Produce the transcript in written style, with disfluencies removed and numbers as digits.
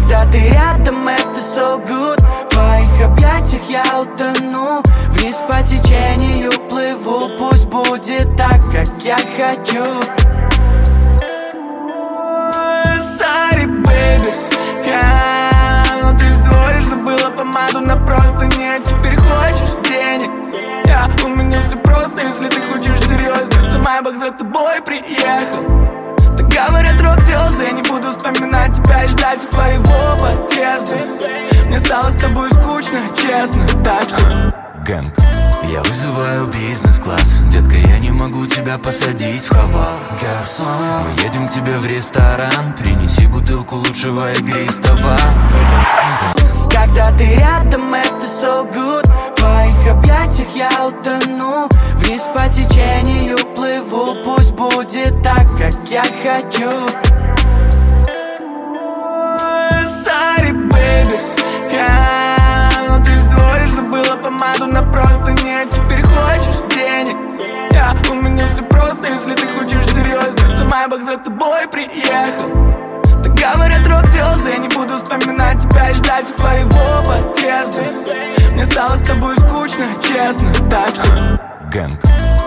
Когда ты рядом, это so good. В твоих объятиях я утону, вниз по течению плыву. Пусть будет так, как я хочу. Sorry, baby, но ты всего лишь забыла помаду на простыне. Теперь хочешь денег? У меня все просто, если ты хочешь серьезно, то Майбах за тобой приехал. Так говорят рок-звезды, я не буду вспоминать тебя и ждать твоего подъезда. Мне стало с тобой скучно, честно, так что Гэнг, я вызываю бизнес-класс. Детка, я не могу тебя посадить в хавал. Гарсон, мы едем к тебе в ресторан. Принеси бутылку лучшего игристого. Когда ты рядом, это so good. В твоих объятиях я утону, вниз по течению плыву. Пусть будет так, как я хочу. Sorry, baby, но ты всего лишь забыла помаду на простыне. Теперь хочешь денег? У меня все просто, если ты хочешь серьезно, то Майбах за тобой приехал. Так говорят рок-звезды, я не буду вспоминать тебя и ждать твоего подъезда. Мне стало с тобой скучно, честно, так что Гэнг,